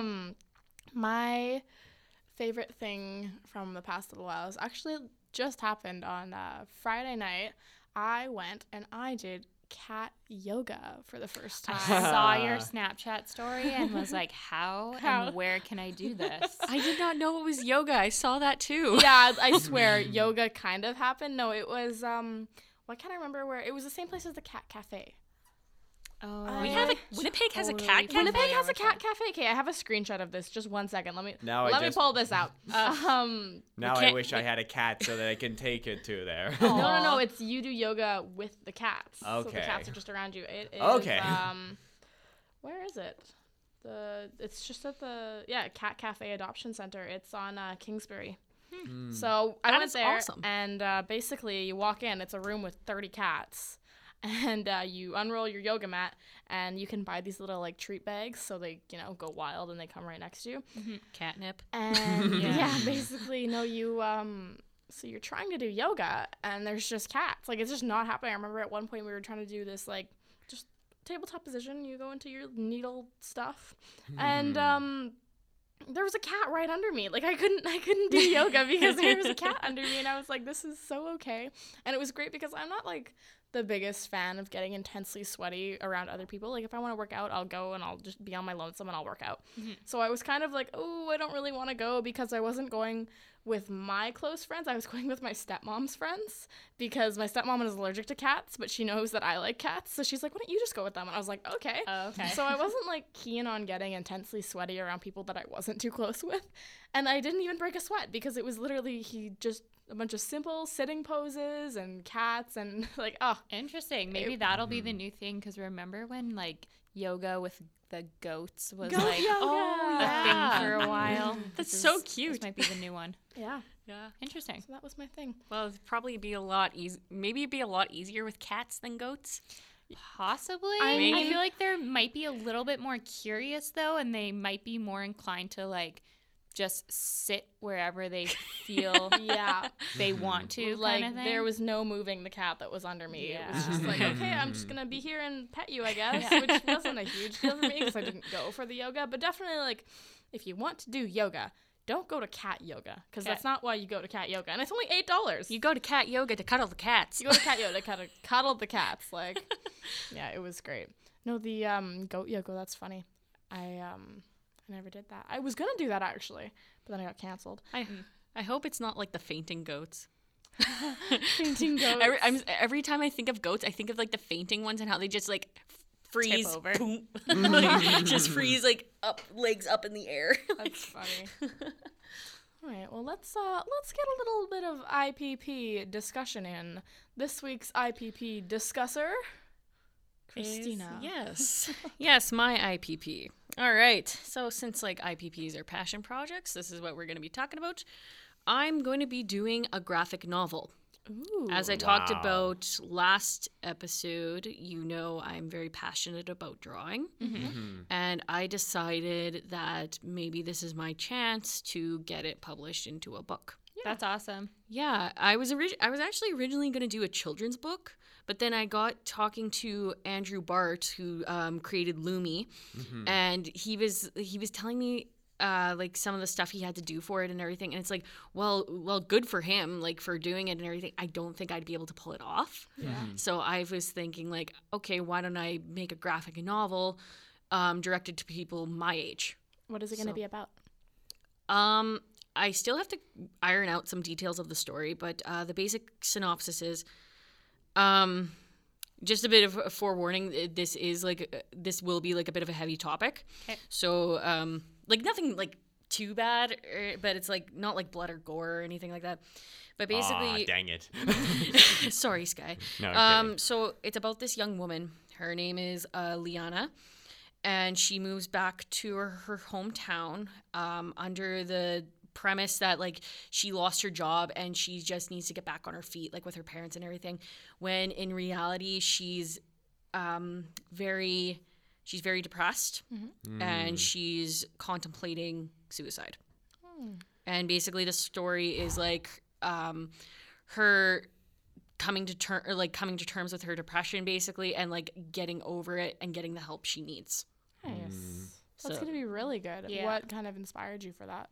My favorite thing from the past little while is actually just happened on Friday night. I went and I did cat yoga for the first time. I saw your Snapchat story and was like, how and where can I do this? I did not know it was yoga. I saw that too. Yeah, I swear, yoga kind of happened. No, it was, why can't I remember where? It was the same place as the Cat Cafe. Oh, Winnipeg has a cat cafe. Winnipeg has a cat cafe. Okay, I have a screenshot of this. Just 1 second. Let me pull this out. Now I wish I had a cat so that I can take it to there. No. It's you do yoga with the cats. Okay. So the cats are just around you. It is, okay. Where is it? It's just at the Cat Cafe Adoption Center. It's on Kingsbury. So I went there, awesome. and basically you walk in. It's a room with 30 cats. And you unroll your yoga mat, and you can buy these little like treat bags, so they go wild and they come right next to you. Catnip. And basically, so you're trying to do yoga, and there's just cats. Like, it's just not happening. I remember at one point we were trying to do this like just tabletop position. You go into your needle stuff, and there was a cat right under me. Like, I couldn't do yoga because there was a cat under me, and I was like, this is so okay. And it was great because I'm not like the biggest fan of getting intensely sweaty around other people. Like, if I want to work out, I'll go and I'll just be on my lonesome and I'll work out. So I was kind of like, oh, I don't really want to go, because I wasn't going with my close friends. I was going with my stepmom's friends, because my stepmom is allergic to cats, but she knows that I like cats. So she's like, why don't you just go with them? And I was like, okay. Oh, okay. So I wasn't like keen on getting intensely sweaty around people that I wasn't too close with. And I didn't even break a sweat, because it was literally a bunch of simple sitting poses and cats and like, oh. Interesting. Maybe that'll be the new thing, because remember when like yoga with the goats was like a thing for a while? That's so cute. This might be the new one. Yeah. Interesting. So that was my thing. Well, it'd probably be a lot maybe it'd be a lot easier with cats than goats. Possibly. I feel like they might be a little bit more curious though, and they might be more inclined to like just sit wherever they feel they want to. Like, kind of thing. there was no moving the cat that was under me. Yeah. It was just like, okay, I'm just gonna be here and pet you, I guess, which wasn't a huge deal for me because I didn't go for the yoga. But definitely, like, if you want to do yoga, don't go to cat yoga, because that's not why you go to cat yoga, and it's only $8. You go to cat yoga to cuddle the cats. You go to cat yoga to cuddle the cats. Like, yeah, it was great. No, the goat yoga, that's funny. I never did that. I was gonna do that actually, but then I got canceled. I hope it's not like the fainting goats. Fainting goats. Every time I think of goats, I think of like the fainting ones and how they just like freeze, Tip over. boom, like, just freeze like up, legs up in the air. That's funny. All right, well let's get a little bit of IPP discussion in. This week's IPP discusser, Christina. Yes, my IPP. All right, so since like IPPs are passion projects, this is what we're going to be talking about. I'm going to be doing a graphic novel. Ooh. As I talked about last episode, you know I'm very passionate about drawing. And I decided that maybe this is my chance to get it published into a book. That's awesome. Yeah, I was actually originally going to do a children's book, but then I got talking to Andrew Bart, who created Lumi, and he was telling me like some of the stuff he had to do for it and everything, and it's like, well, good for him, like for doing it and everything. I don't think I'd be able to pull it off. So I was thinking like, okay, why don't I make a graphic novel directed to people my age? What is it going to be about? I still have to iron out some details of the story, but the basic synopsis is, just a bit of a forewarning. This will be like a bit of a heavy topic. Okay. So, like nothing like too bad, but it's like not like blood or gore or anything like that. But basically, dang it. Sorry, Sky. No, I'm kidding. So it's about this young woman. Her name is Liana. And she moves back to her hometown under the premise that like she lost her job and she just needs to get back on her feet, like with her parents and everything, when in reality she's very depressed and she's contemplating suicide. And basically the story is like her coming to terms with her depression basically, and like getting over it and getting the help she needs. Nice. That's going to be really good. Yeah. What kind of inspired you for that?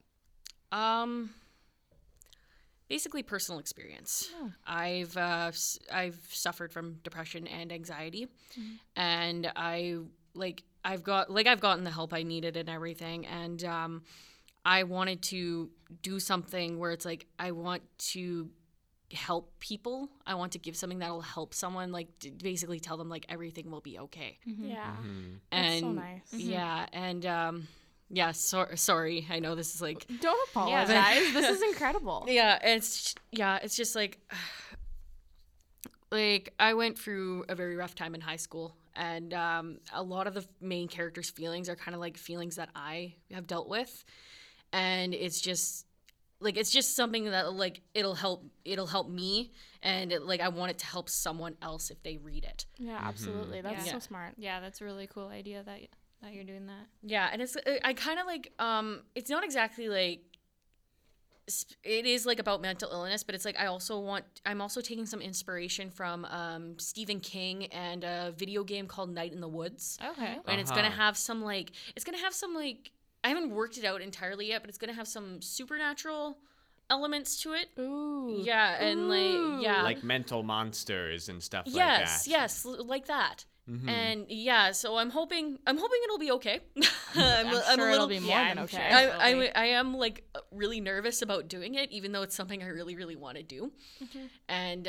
Basically personal experience. Oh. I've suffered from depression and anxiety, and I've gotten the help I needed and everything, and I wanted to do something where it's like I want to help people. I want to give something that'll help someone, like basically tell them like everything will be okay. Yeah. And That's so nice. yeah, and yeah, sorry. I know this is like Don't apologize. This is incredible. yeah, it's just like I went through a very rough time in high school, and a lot of the main characters' feelings are kind of like feelings that I have dealt with, and it's just something that like it'll help me, and I want it to help someone else if they read it. Yeah, absolutely. That's so smart. Yeah, that's a really cool idea that you're doing that. Yeah, and I kind of like it's not exactly like it is like about mental illness, but it's like I'm also taking some inspiration from Stephen King and a video game called Night in the Woods. Okay. And it's gonna have some like I haven't worked it out entirely yet, but it's gonna have some supernatural elements to it. Ooh. Yeah, and Like mental monsters and stuff like that. Yes, like that. And yeah, so I'm hoping it'll be okay. I'm sure a little it'll be more than okay. I am like really nervous about doing it, even though it's something I really, really want to do. And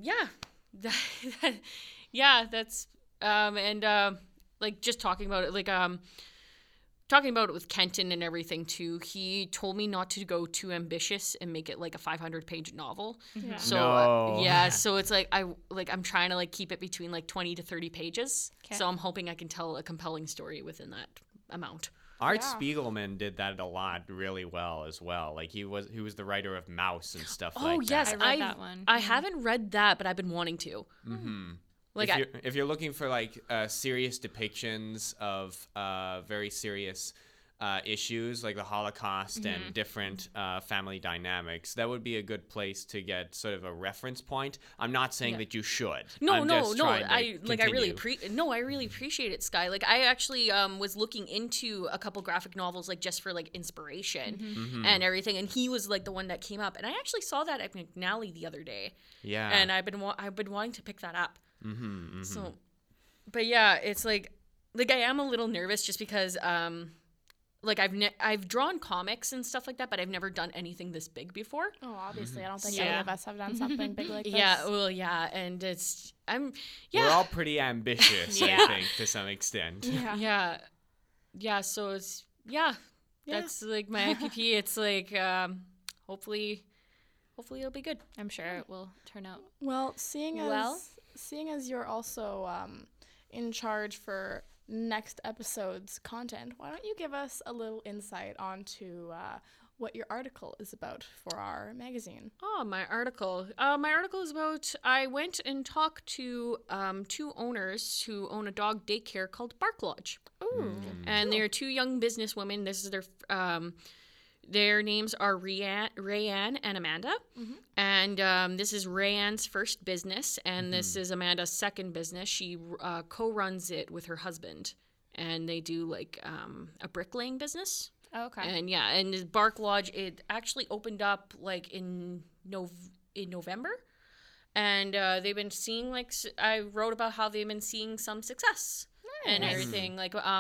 that's like just talking about it, talking about it with Kenton and everything too. He told me not to go too ambitious and make it like a 500-page novel. Yeah. So so it's like I'm trying to like keep it between like 20 to 30 pages. Okay. So I'm hoping I can tell a compelling story within that amount. Art Spiegelman did that a lot really well as well. Like he was the writer of Mouse and stuff like that. Oh yes, I read that one. I haven't read that, but I've been wanting to. Like if you're looking for like serious depictions of very serious issues like the Holocaust and different family dynamics, that would be a good place to get sort of a reference point. I'm not saying that you should. No. I really appreciate it, Sky. Like, I actually was looking into a couple graphic novels, like, just for like inspiration and everything. And he was like the one that came up, and I actually saw that at McNally the other day. Yeah. And I've been wanting to pick that up. So, but yeah, it's like I am a little nervous just because like I've drawn comics and stuff like that, but I've never done anything this big before. Oh, obviously, I don't think any of us have done something big like this. And we're all pretty ambitious, I think, to some extent. So it's that's like my IPP. It's like hopefully it'll be good. I'm sure it will turn out. Well, seeing as you're also in charge for next episode's content, why don't you give us a little insight onto what your article is about for our magazine? Oh, my article. My article is about, I went and talked to 2 owners who own a dog daycare called Bark Lodge. Ooh. And they're 2 young businesswomen. This is their names are Rayanne and Amanda. And this is Rayanne's first business, and this is Amanda's second business. She co-runs it with her husband, and they do like a bricklaying business. Oh, okay. And and Bark Lodge, it actually opened up like in November, and they've been seeing I wrote about how they've been seeing some success and everything,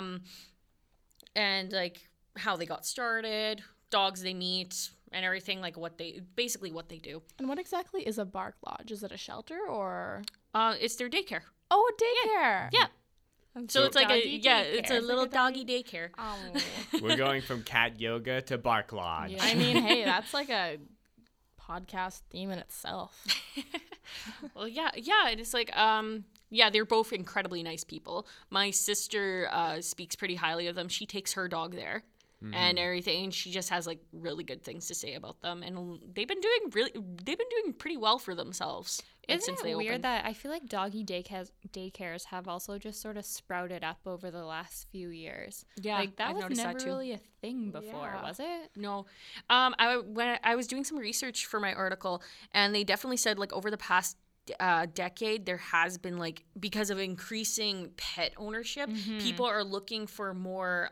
and like how they got started, dogs they meet, and everything, like what they do. And what exactly is a Bark Lodge? Is it a shelter or? It's their daycare. Oh, a daycare. Yeah. So it's like it's a little doggy daycare. Oh. We're going from cat yoga to Bark Lodge. Yeah. I mean, hey, that's like a podcast theme in itself. Well, yeah, and it's like, they're both incredibly nice people. My sister speaks pretty highly of them. She takes her dog there. And everything, and she just has like really good things to say about them, and they've been doing pretty well for themselves. Isn't it weird that I feel like doggy daycares have also just sort of sprouted up over the last few years? Yeah, like that I've was never that too. really a thing before, was it? No, when I was doing some research for my article, and they definitely said like over the past decade there has been like, because of increasing pet ownership, people are looking for more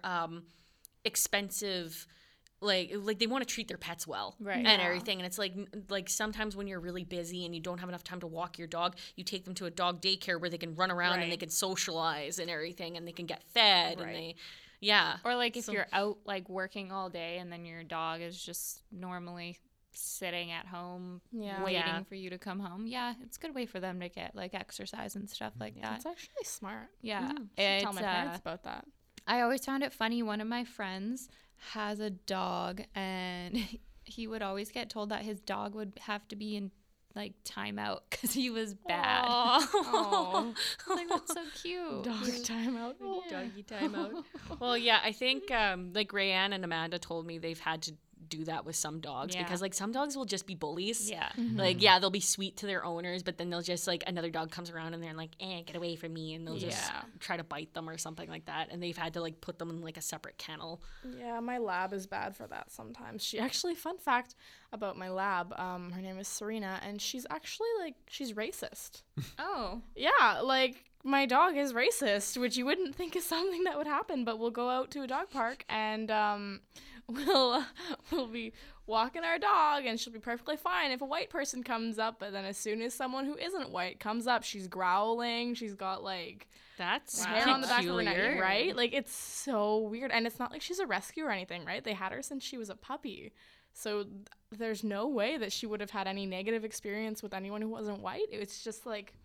expensive, like they want to treat their pets well, right? And everything. And it's like sometimes when you're really busy and you don't have enough time to walk your dog, you take them to a dog daycare where they can run around and they can socialize and everything, and they can get fed and they or like if you're out like working all day and then your dog is just normally sitting at home waiting for you to come home. It's a good way for them to get like exercise and stuff like that. It's actually smart. Tell my parents about that. I always found it funny. One of my friends has a dog, and he would always get told that his dog would have to be in like timeout because he was bad. Oh, like that's so cute. Dog timeout. Doggy timeout. Well, yeah, I think like Rayanne and Amanda told me they've had to do that with some dogs because like some dogs will just be bullies. Like they'll be sweet to their owners, but then they'll just like another dog comes around and they're like, get away from me, and they'll just try to bite them or something like that, and they've had to like put them in like a separate kennel. My lab is bad for that sometimes. She actually, fun fact about my lab, her name is Serena, and she's actually like, she's racist. Oh. Yeah, like my dog is racist, which you wouldn't think is something that would happen, but we'll go out to a dog park and we'll be walking our dog and she'll be perfectly fine if a white person comes up, but then as soon as someone who isn't white comes up, she's growling. She's got like hair on the back of her neck, right? Like it's so weird, and it's not like she's a rescue or anything, right? They had her since she was a puppy, so there's no way that she would have had any negative experience with anyone who wasn't white. It's just like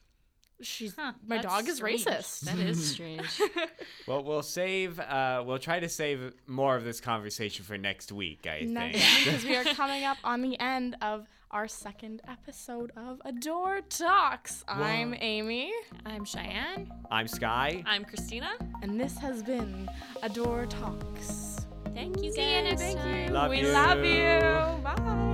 my dog is racist. That is strange. Well, we'll try to save more of this conversation for next week, I think. Because we are coming up on the end of our second episode of Adore Talks. Whoa. I'm Amy. I'm Cheyenne. I'm Sky. I'm Christina. And this has been Adore Talks. Thank you, guys. See you next time. Love we you. love you. Bye.